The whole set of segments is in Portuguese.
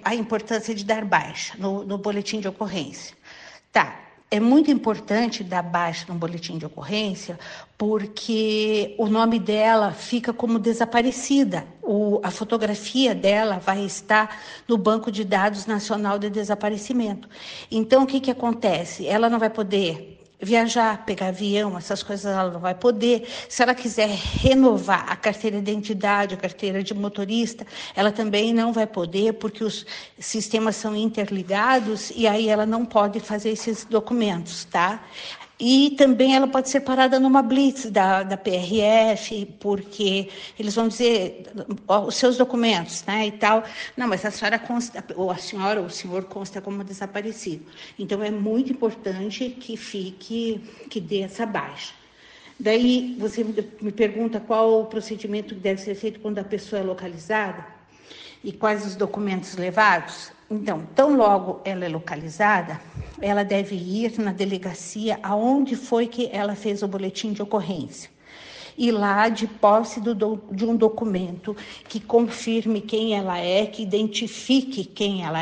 a importância de dar baixa no boletim de ocorrência? Tá. É muito importante dar baixa no boletim de ocorrência porque o nome dela fica como desaparecida. A fotografia dela vai estar no Banco de Dados Nacional de Desaparecimento. Então, o que acontece? Ela não vai poder viajar, pegar avião, essas coisas ela não vai poder. Se ela quiser renovar a carteira de identidade, a carteira de motorista, ela também não vai poder, porque os sistemas são interligados e aí ela não pode fazer esses documentos, tá? E também ela pode ser parada numa blitz da PRF, porque eles vão dizer os seus documentos, né, e tal. Não, mas a senhora consta, ou a senhora ou o senhor consta como desaparecido. Então, é muito importante que dê essa baixa. Daí, você me pergunta qual o procedimento que deve ser feito quando a pessoa é localizada e quais os documentos levados. Então, tão logo ela é localizada, ela deve ir na delegacia aonde foi que ela fez o boletim de ocorrência. E lá, de posse de um documento que confirme quem ela é, que identifique quem ela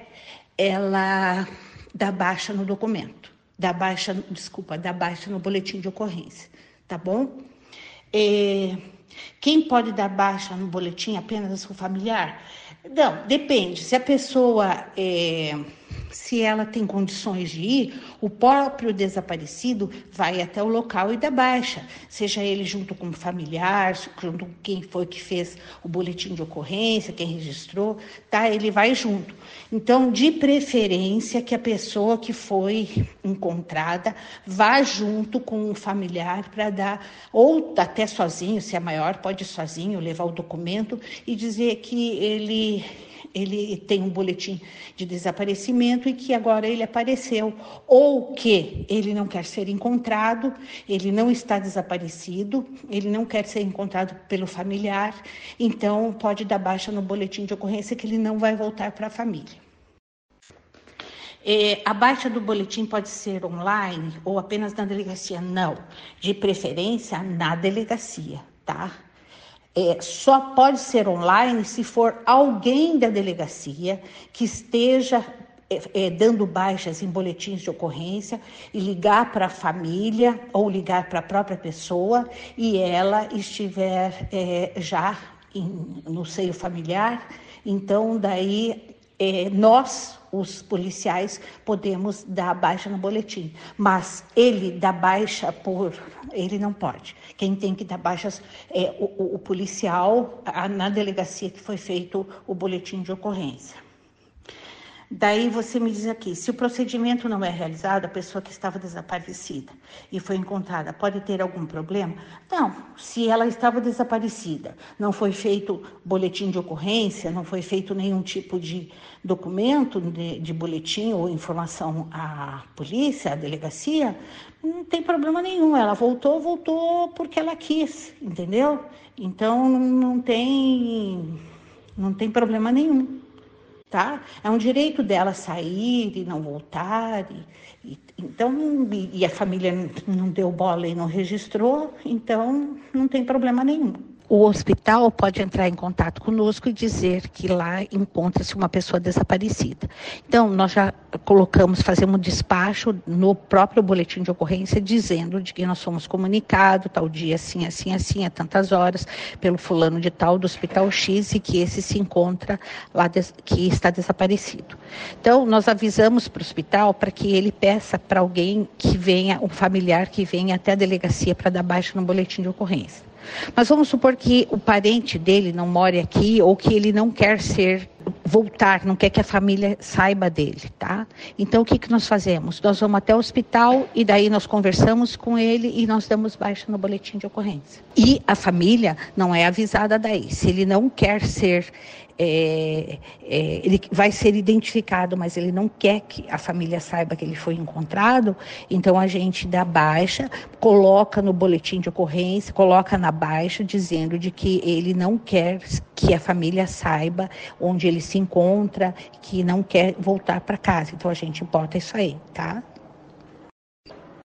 dá baixa no documento. Dá baixa no boletim de ocorrência, tá bom? Quem pode dar baixa no boletim? Apenas o familiar? Não, depende. Se a pessoa, se ela tem condições de ir, o próprio desaparecido vai até o local e dá baixa, seja ele junto com o familiar, junto com quem foi que fez o boletim de ocorrência, quem registrou, tá? Ele vai junto. Então, de preferência, que a pessoa que foi encontrada vá junto com o familiar para dar, ou até sozinho, se é maior, pode ir sozinho, levar o documento e dizer que ele tem um boletim de desaparecimento e que agora ele apareceu, ou que ele não quer ser encontrado, ele não está desaparecido, ele não quer ser encontrado pelo familiar, então pode dar baixa no boletim de ocorrência que ele não vai voltar para a família. A baixa do boletim pode ser online ou apenas na delegacia? Não, de preferência na delegacia, tá? Só pode ser online se for alguém da delegacia que esteja dando baixas em boletins de ocorrência e ligar para a família ou ligar para a própria pessoa e ela estiver já no seio familiar. Então, daí nós, os policiais, podemos dar baixa no boletim, mas ele dá baixa ele não pode. Quem tem que dar baixas é o policial na delegacia que foi feito o boletim de ocorrência. Daí você me diz aqui, se o procedimento não é realizado, a pessoa que estava desaparecida e foi encontrada pode ter algum problema? Não, se ela estava desaparecida, não foi feito boletim de ocorrência, não foi feito nenhum tipo de documento de boletim ou informação à polícia, à delegacia, não tem problema nenhum. Ela voltou porque ela quis, entendeu? Então não tem problema nenhum. Tá? É um direito dela sair e não voltar, e a família não deu bola e não registrou, então não tem problema nenhum. O hospital pode entrar em contato conosco e dizer que lá encontra-se uma pessoa desaparecida. Então, nós já fazemos um despacho no próprio boletim de ocorrência, dizendo de que nós fomos comunicados, tal dia, assim, assim, assim, a tantas horas, pelo fulano de tal, do hospital X, e que esse se encontra lá, que está desaparecido. Então, nós avisamos para o hospital para que ele peça para alguém que venha, um familiar que venha até a delegacia para dar baixa no boletim de ocorrência. Mas vamos supor que o parente dele não more aqui ou que ele não quer voltar, não quer que a família saiba dele, tá? Então, o que nós fazemos? Nós vamos até o hospital e daí nós conversamos com ele e nós damos baixa no boletim de ocorrência. E a família não é avisada daí. Se ele não quer ser... ele vai ser identificado, mas ele não quer que a família saiba que ele foi encontrado, então a gente dá baixa, coloca no boletim de ocorrência, coloca na baixa, dizendo de que ele não quer que a família saiba onde ele se encontra, que não quer voltar para casa. Então a gente bota isso aí, tá?